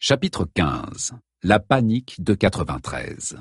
Chapitre 15. La panique de 93.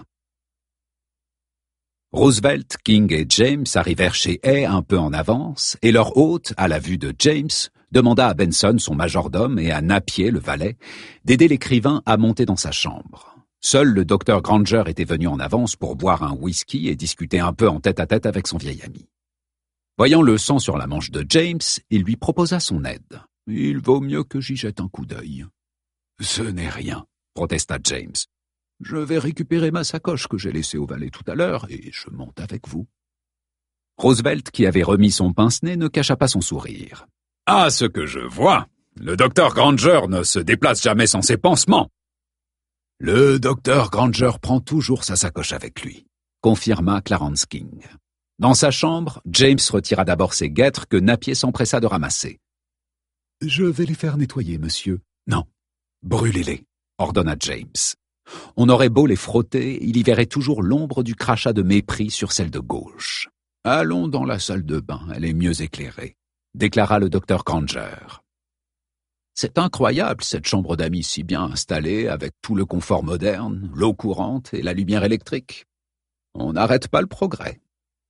Roosevelt, King et James arrivèrent chez Hay un peu en avance, et leur hôte, à la vue de James, demanda à Benson, son majordome, et à Napier, le valet, d'aider l'écrivain à monter dans sa chambre. Seul le docteur Granger était venu en avance pour boire un whisky et discuter un peu en tête-à-tête avec son vieil ami. Voyant le sang sur la manche de James, il lui proposa son aide. « Il vaut mieux que j'y jette un coup d'œil. »« Ce n'est rien, » protesta James. « Je vais récupérer ma sacoche que j'ai laissée au valet tout à l'heure et je monte avec vous. » Roosevelt, qui avait remis son pince-nez, ne cacha pas son sourire. « Ah, ce que je vois! Le docteur Granger ne se déplace jamais sans ses pansements. »« Le docteur Granger prend toujours sa sacoche avec lui, » confirma Clarence King. Dans sa chambre, James retira d'abord ses guêtres que Napier s'empressa de ramasser. « Je vais les faire nettoyer, monsieur. »« Non, brûlez-les, » ordonna James. On aurait beau les frotter, il y verrait toujours l'ombre du crachat de mépris sur celle de gauche. « Allons dans la salle de bain, elle est mieux éclairée, » déclara le docteur Granger. « C'est incroyable, cette chambre d'amis si bien installée, avec tout le confort moderne, l'eau courante et la lumière électrique. On n'arrête pas le progrès. »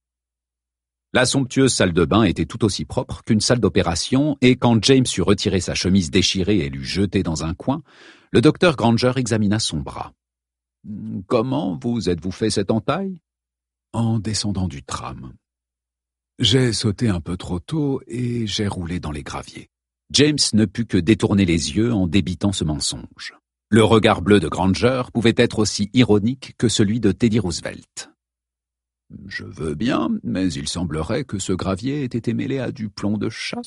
La somptueuse salle de bain était tout aussi propre qu'une salle d'opération, et quand James eut retiré sa chemise déchirée et l'eut jetée dans un coin, le docteur Granger examina son bras. « Comment vous êtes-vous fait cette entaille ?»« En descendant du tram. J'ai sauté un peu trop tôt et j'ai roulé dans les graviers. » James ne put que détourner les yeux en débitant ce mensonge. Le regard bleu de Granger pouvait être aussi ironique que celui de Teddy Roosevelt. « Je veux bien, mais il semblerait que ce gravier ait été mêlé à du plomb de chasse. »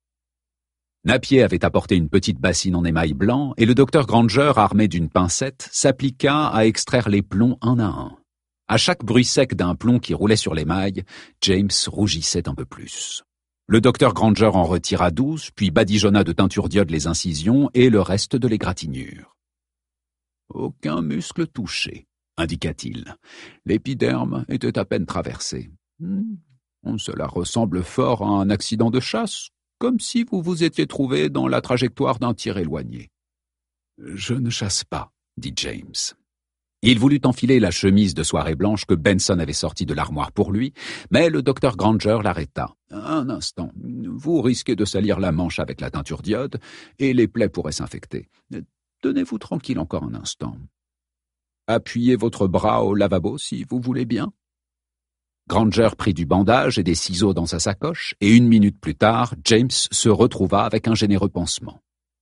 Napier avait apporté une petite bassine en émail blanc, et le docteur Granger, armé d'une pincette, s'appliqua à extraire les plombs un à un. À chaque bruit sec d'un plomb qui roulait sur l'émail, James rougissait un peu plus. Le docteur Granger en retira 12, puis badigeonna de teinture d'iode les incisions et le reste de l'égratignure. « Aucun muscle touché, » indiqua-t-il. L'épiderme était à peine traversé. Cela ressemble fort à un accident de chasse, comme si vous vous étiez trouvé dans la trajectoire d'un tir éloigné. Je ne chasse pas, dit James. Il voulut enfiler la chemise de soirée blanche que Benson avait sortie de l'armoire pour lui, mais le docteur Granger l'arrêta. Un instant, vous risquez de salir la manche avec la teinture d'iode, et les plaies pourraient s'infecter. Tenez-vous tranquille encore un instant. Appuyez votre bras au lavabo si vous voulez bien. Granger prit du bandage et des ciseaux dans sa sacoche, et 1 minute plus tard, James se retrouva avec un généreux pansement.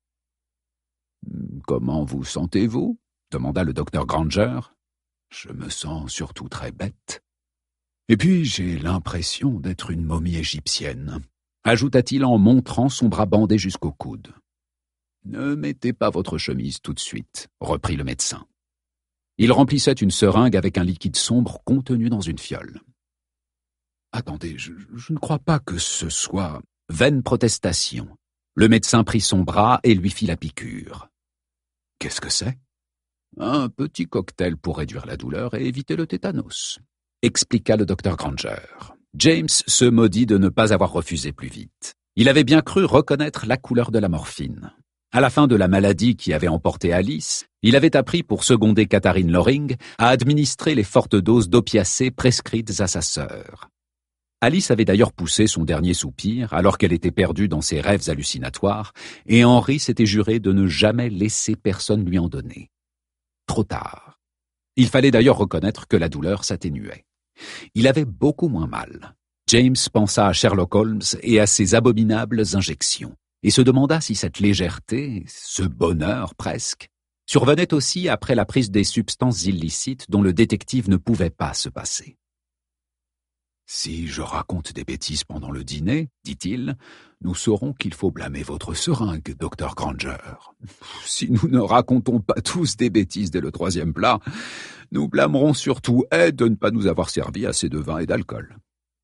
« Comment vous sentez-vous » demanda le docteur Granger. « Je me sens surtout très bête. Et puis j'ai l'impression d'être une momie égyptienne, » ajouta-t-il en montrant son bras bandé jusqu'au coude. « Ne mettez pas votre chemise tout de suite, » reprit le médecin. Il remplissait une seringue avec un liquide sombre contenu dans une fiole. « Attendez, je ne crois pas que ce soit... » Vaine protestation. Le médecin prit son bras et lui fit la piqûre. « Qu'est-ce que c'est ?»« Un petit cocktail pour réduire la douleur et éviter le tétanos, » expliqua le docteur Granger. James se maudit de ne pas avoir refusé plus vite. Il avait bien cru reconnaître la couleur de la morphine. À la fin de la maladie qui avait emporté Alice, il avait appris pour seconder Catherine Loring à administrer les fortes doses d'opiacés prescrites à sa sœur. Alice avait d'ailleurs poussé son dernier soupir alors qu'elle était perdue dans ses rêves hallucinatoires, et Henry s'était juré de ne jamais laisser personne lui en donner. Trop tard. Il fallait d'ailleurs reconnaître que la douleur s'atténuait. Il avait beaucoup moins mal. James pensa à Sherlock Holmes et à ses abominables injections, et se demanda si cette légèreté, ce bonheur presque, survenait aussi après la prise des substances illicites dont le détective ne pouvait pas se passer. « Si je raconte des bêtises pendant le dîner, dit-il, nous saurons qu'il faut blâmer votre seringue, docteur Granger. Si nous ne racontons pas tous des bêtises dès le 3e plat, nous blâmerons surtout Hay de ne pas nous avoir servi assez de vin et d'alcool. »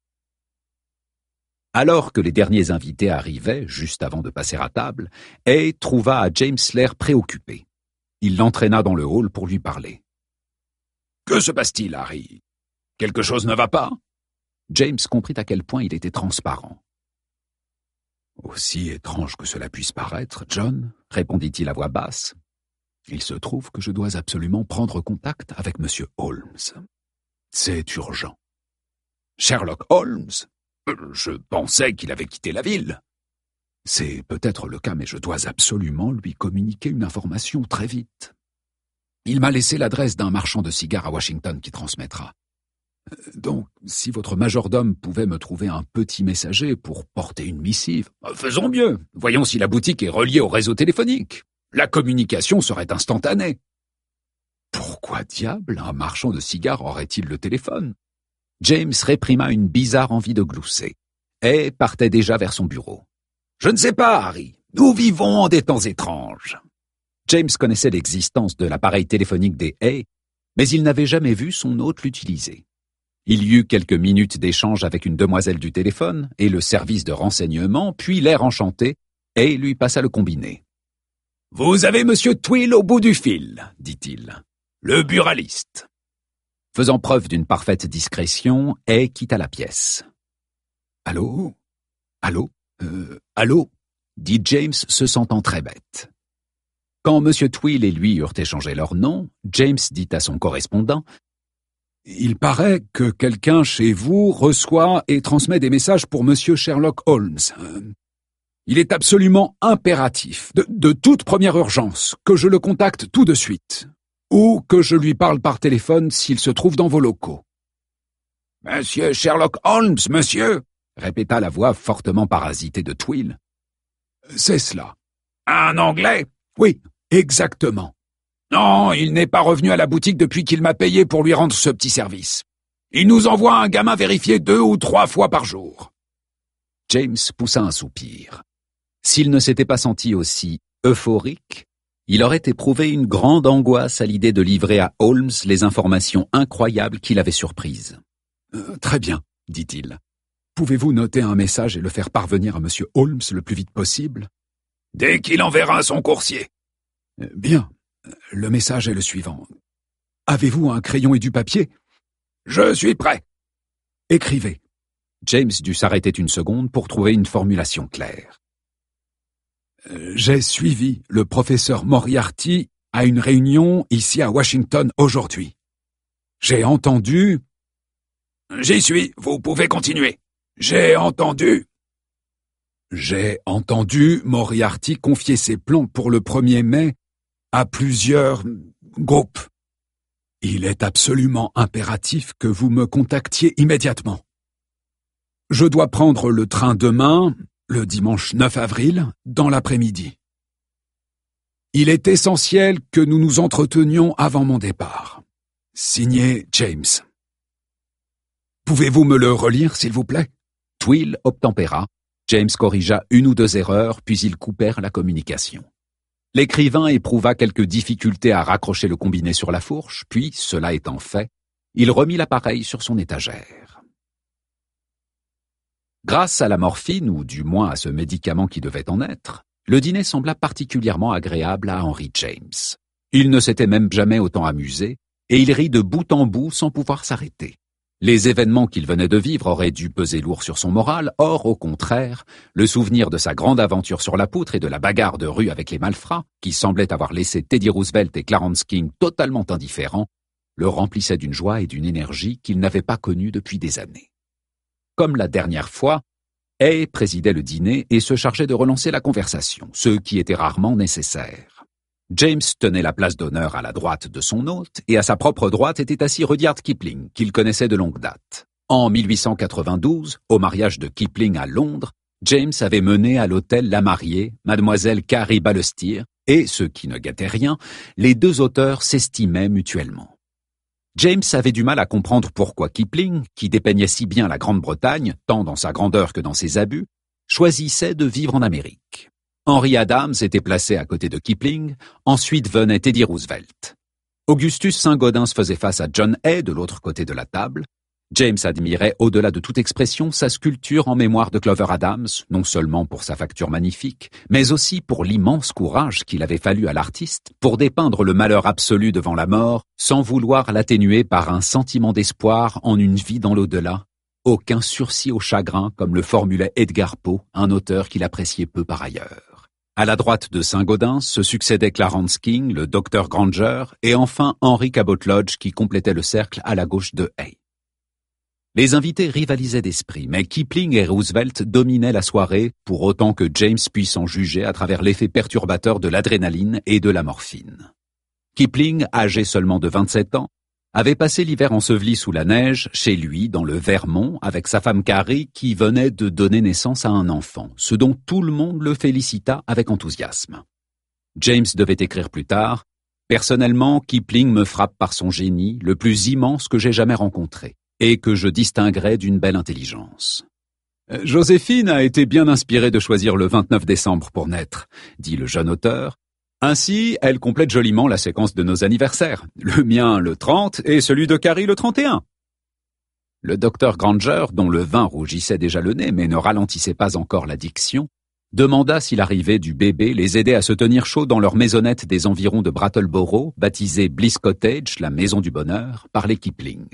Alors que les derniers invités arrivaient, juste avant de passer à table, Hay trouva à James l'air préoccupé. Il l'entraîna dans le hall pour lui parler. « Que se passe-t-il, Harry? Quelque chose ne va pas ?» James comprit à quel point il était transparent. « Aussi étrange que cela puisse paraître, John, répondit-il à voix basse, Il se trouve que je dois absolument prendre contact avec M. Holmes. C'est urgent. Sherlock Holmes? Je pensais qu'il avait quitté la ville. C'est peut-être le cas, mais je dois absolument lui communiquer une information très vite. Il m'a laissé l'adresse d'un marchand de cigares à Washington qui transmettra. Donc, si votre majordome pouvait me trouver un petit messager pour porter une missive... Faisons mieux. Voyons si la boutique est reliée au réseau téléphonique. La communication serait instantanée. Pourquoi diable un marchand de cigares aurait-il le téléphone? James réprima une bizarre envie de glousser. Hay partait déjà vers son bureau. « Je ne sais pas, Harry. Nous vivons en des temps étranges. » James connaissait l'existence de l'appareil téléphonique des Hay, mais il n'avait jamais vu son hôte l'utiliser. Il y eut quelques minutes d'échange avec une demoiselle du téléphone et le service de renseignement, puis l'air enchanté, Hay lui passa le combiné. « Vous avez Monsieur Twill au bout du fil, dit-il. Le buraliste. » Faisant preuve d'une parfaite discrétion, Hay quitta la pièce. « Allô? Allô? Allô ?» dit James, se sentant très bête. Quand M. Twill et lui eurent échangé leurs noms, James dit à son correspondant « Il paraît que quelqu'un chez vous reçoit et transmet des messages pour M. Sherlock Holmes. Il est absolument impératif, de toute première urgence, que je le contacte tout de suite, ou que je lui parle par téléphone s'il se trouve dans vos locaux. »« Monsieur Sherlock Holmes, monsieur !» répéta la voix fortement parasitée de Twill. « C'est cela. »« Un Anglais ?»« Oui, exactement. Non, il n'est pas revenu à la boutique depuis qu'il m'a payé pour lui rendre ce petit service. Il nous envoie un gamin vérifier 2 ou 3 fois par jour. » James poussa un soupir. S'il ne s'était pas senti aussi euphorique, il aurait éprouvé une grande angoisse à l'idée de livrer à Holmes les informations incroyables qu'il avait surprises. « Très bien, dit-il. Pouvez-vous noter un message et le faire parvenir à M. Holmes le plus vite possible ? » « Dès qu'il enverra son coursier. »« Bien. Le message est le suivant. Avez-vous un crayon et du papier ? » ?»« Je suis prêt. » »« Écrivez. » James dut s'arrêter une seconde pour trouver une formulation claire. « J'ai suivi le professeur Moriarty à une réunion ici à Washington aujourd'hui. J'ai entendu... »« J'y suis, vous pouvez continuer. J'ai entendu Moriarty confier ses plans pour le 1er mai à plusieurs groupes. Il est absolument impératif que vous me contactiez immédiatement. Je dois prendre le train demain, le dimanche 9 avril, dans l'après-midi. Il est essentiel que nous nous entretenions avant mon départ. Signé James. Pouvez-vous me le relire, s'il vous plaît ? Twill obtempéra. James corrigea 1 ou 2 erreurs, puis ils coupèrent la communication. L'écrivain éprouva quelques difficultés à raccrocher le combiné sur la fourche, puis, cela étant fait, il remit l'appareil sur son étagère. Grâce à la morphine, ou du moins à ce médicament qui devait en être, le dîner sembla particulièrement agréable à Henry James. Il ne s'était même jamais autant amusé, et il rit de bout en bout sans pouvoir s'arrêter. Les événements qu'il venait de vivre auraient dû peser lourd sur son moral, or, au contraire, le souvenir de sa grande aventure sur la poutre et de la bagarre de rue avec les malfrats, qui semblait avoir laissé Teddy Roosevelt et Clarence King totalement indifférents, le remplissait d'une joie et d'une énergie qu'il n'avait pas connues depuis des années. Comme la dernière fois, Hay présidait le dîner et se chargeait de relancer la conversation, ce qui était rarement nécessaire. James tenait la place d'honneur à la droite de son hôte, et à sa propre droite était assis Rudyard Kipling, qu'il connaissait de longue date. En 1892, au mariage de Kipling à Londres, James avait mené à l'hôtel la mariée, mademoiselle Carrie Balestier, et, ce qui ne gâtait rien, les 2 auteurs s'estimaient mutuellement. James avait du mal à comprendre pourquoi Kipling, qui dépeignait si bien la Grande-Bretagne, tant dans sa grandeur que dans ses abus, choisissait de vivre en Amérique. Henry Adams était placé à côté de Kipling, ensuite venait Teddy Roosevelt. Augustus Saint-Gaudens faisait face à John Hay de l'autre côté de la table. James admirait au-delà de toute expression sa sculpture en mémoire de Clover Adams, non seulement pour sa facture magnifique, mais aussi pour l'immense courage qu'il avait fallu à l'artiste pour dépeindre le malheur absolu devant la mort, sans vouloir l'atténuer par un sentiment d'espoir en une vie dans l'au-delà. Aucun sursis au chagrin, comme le formulait Edgar Poe, un auteur qu'il appréciait peu par ailleurs. À la droite de Saint-Gaudens se succédaient Clarence King, le Dr Granger et enfin Henry Cabot Lodge qui complétait le cercle à la gauche de Hay. Les invités rivalisaient d'esprit, mais Kipling et Roosevelt dominaient la soirée pour autant que James puisse en juger à travers l'effet perturbateur de l'adrénaline et de la morphine. Kipling, âgé seulement de 27 ans, avait passé l'hiver enseveli sous la neige, chez lui, dans le Vermont, avec sa femme Carrie, qui venait de donner naissance à un enfant, ce dont tout le monde le félicita avec enthousiasme. James devait écrire plus tard « Personnellement, Kipling me frappe par son génie, le plus immense que j'ai jamais rencontré, et que je distinguerais d'une belle intelligence. » Joséphine a été bien inspirée de choisir le 29 décembre pour naître, dit le jeune auteur. Ainsi, elle complète joliment la séquence de nos anniversaires, le mien le 30 et celui de Carrie le 31. Le docteur Granger, dont le vin rougissait déjà le nez mais ne ralentissait pas encore la diction, demanda si l'arrivée du bébé les aidait à se tenir chaud dans leur maisonnette des environs de Brattleboro, baptisée Bliss Cottage, la maison du bonheur, par les Kipling.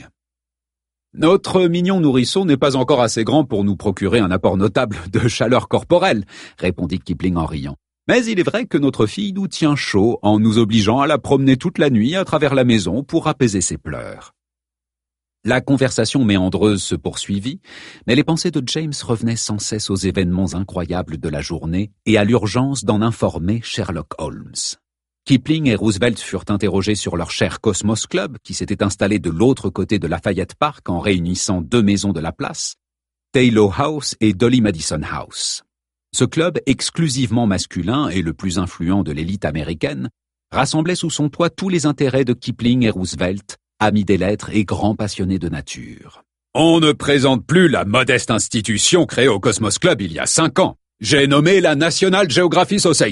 « Notre mignon nourrisson n'est pas encore assez grand pour nous procurer un apport notable de chaleur corporelle, » répondit Kipling en riant. Mais il est vrai que notre fille nous tient chaud en nous obligeant à la promener toute la nuit à travers la maison pour apaiser ses pleurs. La conversation méandreuse se poursuivit, mais les pensées de James revenaient sans cesse aux événements incroyables de la journée et à l'urgence d'en informer Sherlock Holmes. Kipling et Roosevelt furent interrogés sur leur cher Cosmos Club qui s'était installé de l'autre côté de Lafayette Park en réunissant deux maisons de la place, Taylor House et Dolly Madison House. Ce club exclusivement masculin et le plus influent de l'élite américaine rassemblait sous son toit tous les intérêts de Kipling et Roosevelt, amis des lettres et grands passionnés de nature. « On ne présente plus la modeste institution créée au Cosmos Club il y a 5 ans. J'ai nommé la National Geographic Society, »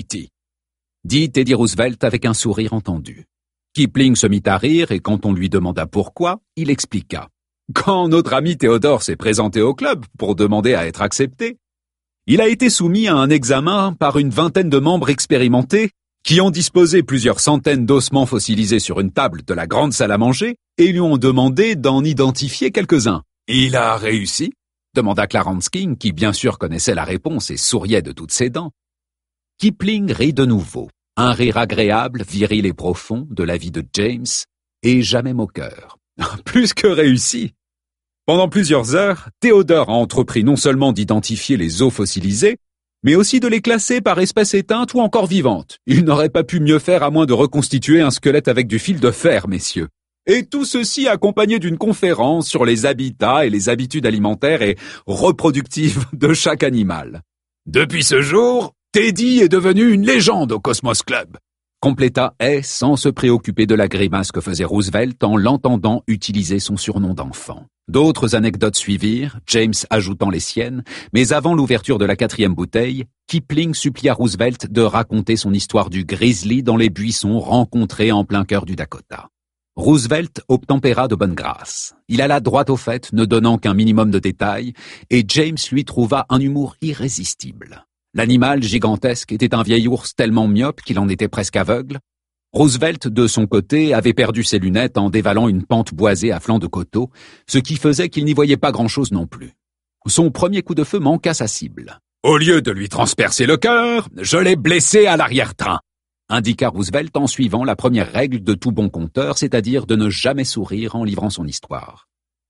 dit Teddy Roosevelt avec un sourire entendu. Kipling se mit à rire et quand on lui demanda pourquoi, il expliqua. « Quand notre ami Théodore s'est présenté au club pour demander à être accepté, il a été soumis à un examen par une vingtaine de membres expérimentés qui ont disposé plusieurs centaines d'ossements fossilisés sur une table de la grande salle à manger et lui ont demandé d'en identifier quelques-uns. « Il a réussi ?» demanda Clarence King, qui bien sûr connaissait la réponse et souriait de toutes ses dents. Kipling rit de nouveau, un rire agréable, viril et profond de la vie de James, et jamais moqueur. « Plus que réussi !» Pendant plusieurs heures, Théodore a entrepris non seulement d'identifier les os fossilisés, mais aussi de les classer par espèce éteinte ou encore vivante. Il n'aurait pas pu mieux faire à moins de reconstituer un squelette avec du fil de fer, messieurs. Et tout ceci accompagné d'une conférence sur les habitats et les habitudes alimentaires et reproductives de chaque animal. Depuis ce jour, Teddy est devenu une légende au Cosmos Club, compléta Hay sans se préoccuper de la grimace que faisait Roosevelt en l'entendant utiliser son surnom d'enfant. D'autres anecdotes suivirent, James ajoutant les siennes, mais avant l'ouverture de la 4e bouteille, Kipling supplia Roosevelt de raconter son histoire du grizzly dans les buissons rencontrés en plein cœur du Dakota. Roosevelt obtempéra de bonne grâce. Il alla droit au fait, ne donnant qu'un minimum de détails, et James lui trouva un humour irrésistible. L'animal gigantesque était un vieil ours tellement myope qu'il en était presque aveugle. Roosevelt, de son côté, avait perdu ses lunettes en dévalant une pente boisée à flanc de coteau, ce qui faisait qu'il n'y voyait pas grand-chose non plus. Son premier coup de feu manqua sa cible. « Au lieu de lui transpercer le cœur, je l'ai blessé à l'arrière-train », indiqua Roosevelt en suivant la première règle de tout bon conteur, c'est-à-dire de ne jamais sourire en livrant son histoire.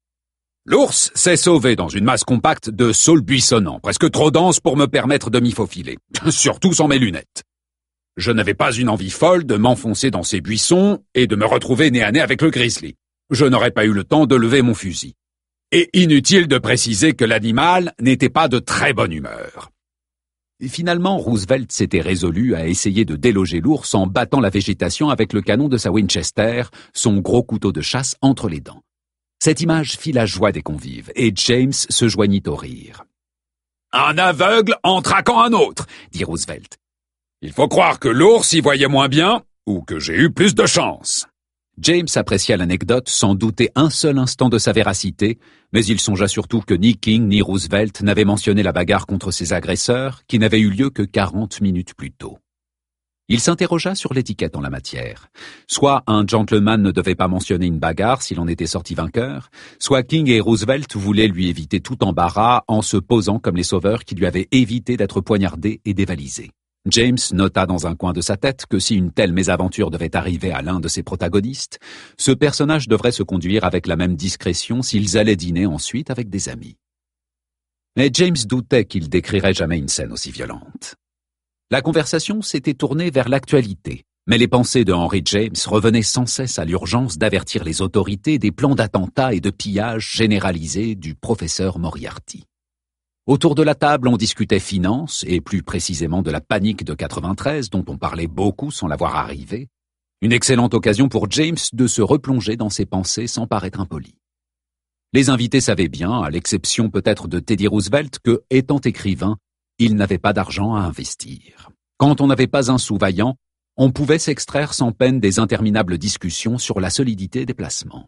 L'ours s'est sauvé dans une masse compacte de saules buissonnants, presque trop dense pour me permettre de m'y faufiler, surtout sans mes lunettes. Je n'avais pas une envie folle de m'enfoncer dans ces buissons et de me retrouver nez à nez avec le grizzly. Je n'aurais pas eu le temps de lever mon fusil. Et inutile de préciser que l'animal n'était pas de très bonne humeur. Et finalement, Roosevelt s'était résolu à essayer de déloger l'ours en battant la végétation avec le canon de sa Winchester, son gros couteau de chasse entre les dents. Cette image fit la joie des convives, et James se joignit au rire. « Un aveugle en traquant un autre !» dit Roosevelt. « Il faut croire que l'ours y voyait moins bien, ou que j'ai eu plus de chance. » James apprécia l'anecdote sans douter un seul instant de sa véracité, mais il songea surtout que ni King ni Roosevelt n'avaient mentionné la bagarre contre ses agresseurs, qui n'avait eu lieu que 40 minutes plus tôt. Il s'interrogea sur l'étiquette en la matière. Soit un gentleman ne devait pas mentionner une bagarre s'il en était sorti vainqueur, soit King et Roosevelt voulaient lui éviter tout embarras en se posant comme les sauveurs qui lui avaient évité d'être poignardés et dévalisés. James nota dans un coin de sa tête que si une telle mésaventure devait arriver à l'un de ses protagonistes, ce personnage devrait se conduire avec la même discrétion s'ils allaient dîner ensuite avec des amis. Mais James doutait qu'il décrirait jamais une scène aussi violente. La conversation s'était tournée vers l'actualité, mais les pensées de Henry James revenaient sans cesse à l'urgence d'avertir les autorités des plans d'attentats et de pillage généralisés du professeur Moriarty. Autour de la table, on discutait finances, et plus précisément de la panique de 93, dont on parlait beaucoup sans la voir arriver. Une excellente occasion pour James de se replonger dans ses pensées sans paraître impoli. Les invités savaient bien, à l'exception peut-être de Teddy Roosevelt, que, étant écrivain, il n'avait pas d'argent à investir. Quand on n'avait pas un sou vaillant, on pouvait s'extraire sans peine des interminables discussions sur la solidité des placements.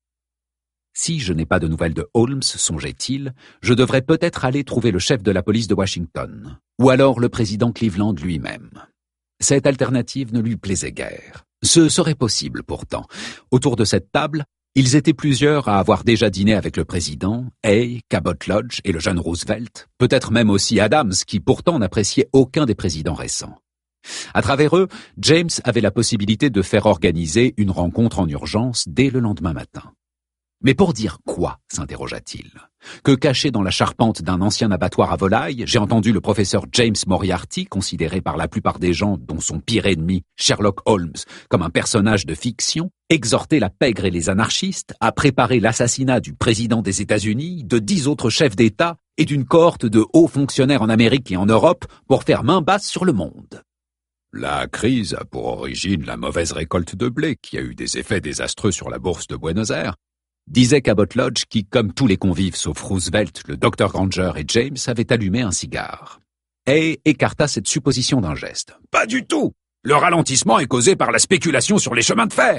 Si je n'ai pas de nouvelles de Holmes, songeait-il, je devrais peut-être aller trouver le chef de la police de Washington, ou alors le président Cleveland lui-même. Cette alternative ne lui plaisait guère. Ce serait possible pourtant. Autour de cette table, ils étaient plusieurs à avoir déjà dîné avec le président, Hay, Cabot Lodge et le jeune Roosevelt, peut-être même aussi Adams, qui pourtant n'appréciait aucun des présidents récents. À travers eux, James avait la possibilité de faire organiser une rencontre en urgence dès le lendemain matin. Mais pour dire quoi, s'interrogea-t-il. Que caché dans la charpente d'un ancien abattoir à volailles, j'ai entendu le professeur James Moriarty, considéré par la plupart des gens, dont son pire ennemi, Sherlock Holmes, comme un personnage de fiction, exhorter la pègre et les anarchistes à préparer l'assassinat du président des États-Unis, de 10 autres chefs d'État et d'une cohorte de hauts fonctionnaires en Amérique et en Europe pour faire main basse sur le monde. La crise a pour origine la mauvaise récolte de blé qui a eu des effets désastreux sur la bourse de Buenos Aires, disait Cabot Lodge qui, comme tous les convives sauf Roosevelt, le Dr Granger et James, avait allumé un cigare. Hay écarta cette supposition d'un geste. « Pas du tout. Le ralentissement est causé par la spéculation sur les chemins de fer. »«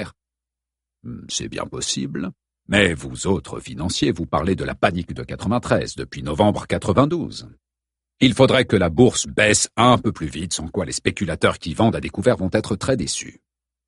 C'est bien possible. Mais vous autres financiers, vous parlez de la panique de 93 depuis novembre 92. Il faudrait que la bourse baisse un peu plus vite, sans quoi les spéculateurs qui vendent à découvert vont être très déçus. »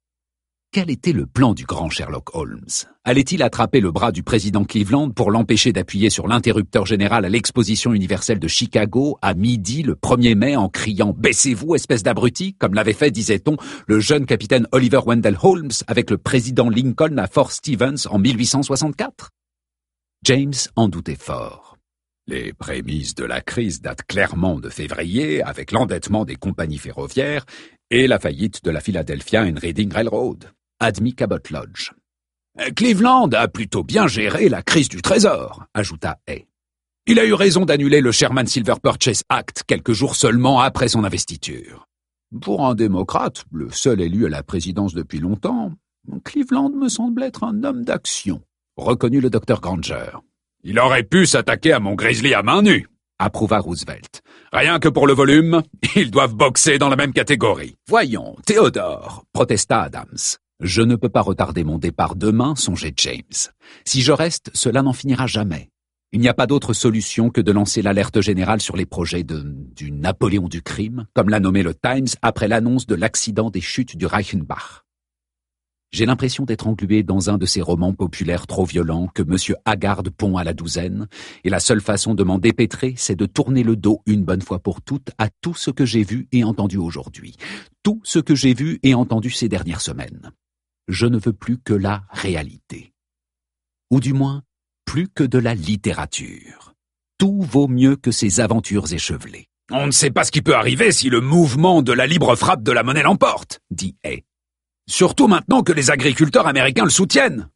Quel était le plan du grand Sherlock Holmes? Allait-il attraper le bras du président Cleveland pour l'empêcher d'appuyer sur l'interrupteur général à l'exposition universelle de Chicago à midi le 1er mai en criant « Baissez-vous, espèce d'abruti » comme l'avait fait, disait-on, le jeune capitaine Oliver Wendell Holmes avec le président Lincoln à Fort Stevens en 1864? James en doutait fort. Les prémices de la crise datent clairement de février avec l'endettement des compagnies ferroviaires et la faillite de la Philadelphia and Reading Railroad, admit Cabot Lodge. Cleveland a plutôt bien géré la crise du Trésor, ajouta Hay. Il a eu raison d'annuler le Sherman Silver Purchase Act quelques jours seulement après son investiture. Pour un démocrate, le seul élu à la présidence depuis longtemps, Cleveland me semble être un homme d'action, reconnut le Dr Granger. Il aurait pu s'attaquer à mon grizzly à main nue, approuva Roosevelt. Rien que pour le volume, ils doivent boxer dans la même catégorie. Voyons, Théodore, protesta Adams. Je ne peux pas retarder mon départ demain, songeait James. Si je reste, cela n'en finira jamais. Il n'y a pas d'autre solution que de lancer l'alerte générale sur les projets du Napoléon du crime, comme l'a nommé le Times après l'annonce de l'accident des chutes du Reichenbach. J'ai l'impression d'être englué dans un de ces romans populaires trop violents que M. Haggard pond à la douzaine, et la seule façon de m'en dépêtrer, c'est de tourner le dos une bonne fois pour toutes à tout ce que j'ai vu et entendu aujourd'hui, tout ce que j'ai vu et entendu ces dernières semaines. Je ne veux plus que la réalité. Ou du moins, plus que de la littérature. Tout vaut mieux que ces aventures échevelées. « On ne sait pas ce qui peut arriver si le mouvement de la libre frappe de la monnaie l'emporte, » dit Hay. Surtout maintenant que les agriculteurs américains le soutiennent.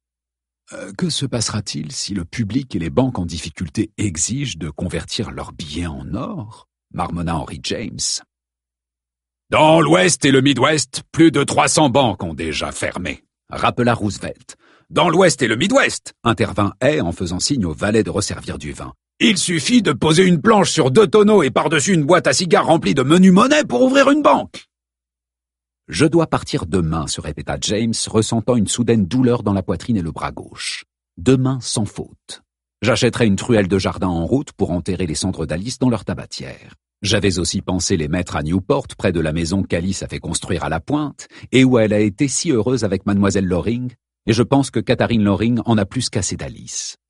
Que se passera-t-il si le public et les banques en difficulté exigent de convertir leurs billets en or? Marmonna Henry James. Dans l'Ouest et le Midwest, plus de 300 banques ont déjà fermé, rappela Roosevelt. Dans l'Ouest et le Midwest, intervint Hay en faisant signe au valet de resservir du vin. Il suffit de poser une planche sur 2 tonneaux et par-dessus une boîte à cigares remplie de menu monnaie pour ouvrir une banque. « Je dois partir demain », se répéta James, ressentant une soudaine douleur dans la poitrine et le bras gauche. « Demain sans faute. J'achèterai une truelle de jardin en route pour enterrer les cendres d'Alice dans leur tabatière. J'avais aussi pensé les mettre à Newport, près de la maison qu'Alice a fait construire à la Pointe, et où elle a été si heureuse avec mademoiselle Loring, et je pense que Catherine Loring en a plus qu'assez d'Alice.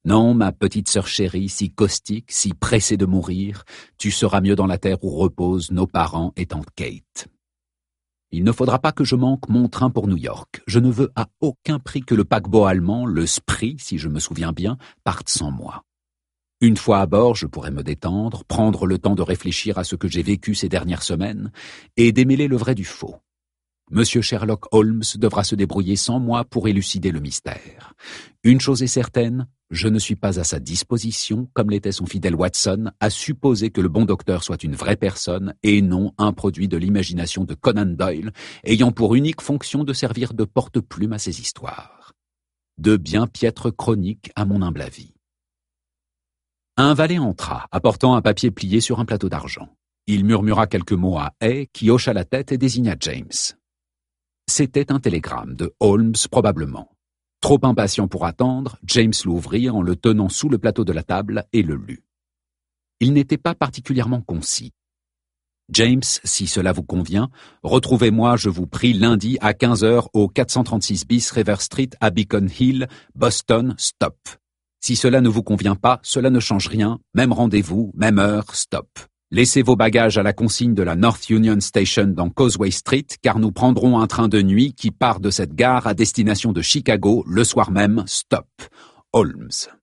Non, ma petite sœur chérie, si caustique, si pressée de mourir, tu seras mieux dans la terre où reposent nos parents et tante Kate. Il ne faudra pas que je manque mon train pour New York. Je ne veux à aucun prix que le paquebot allemand, le Spree, si je me souviens bien, parte sans moi. Une fois à bord, je pourrai me détendre, prendre le temps de réfléchir à ce que j'ai vécu ces dernières semaines et démêler le vrai du faux. Monsieur Sherlock Holmes devra se débrouiller sans moi pour élucider le mystère. Une chose est certaine, je ne suis pas à sa disposition, comme l'était son fidèle Watson, à supposer que le bon docteur soit une vraie personne et non un produit de l'imagination de Conan Doyle, ayant pour unique fonction de servir de porte-plume à ses histoires. De bien piètres chroniques à mon humble avis. Un valet entra, apportant un papier plié sur un plateau d'argent. Il murmura quelques mots à Hay, qui hocha la tête et désigna James. C'était un télégramme de Holmes probablement. Trop impatient pour attendre, James l'ouvrit en le tenant sous le plateau de la table et le lut. Il n'était pas particulièrement concis. James, si cela vous convient, retrouvez-moi, je vous prie, lundi à 15h au 436 bis River Street à Beacon Hill, Boston, stop. Si cela ne vous convient pas, cela ne change rien, même rendez-vous, même heure, stop. Laissez vos bagages à la consigne de la North Union Station dans Causeway Street, car nous prendrons un train de nuit qui part de cette gare à destination de Chicago le soir même, stop. Holmes.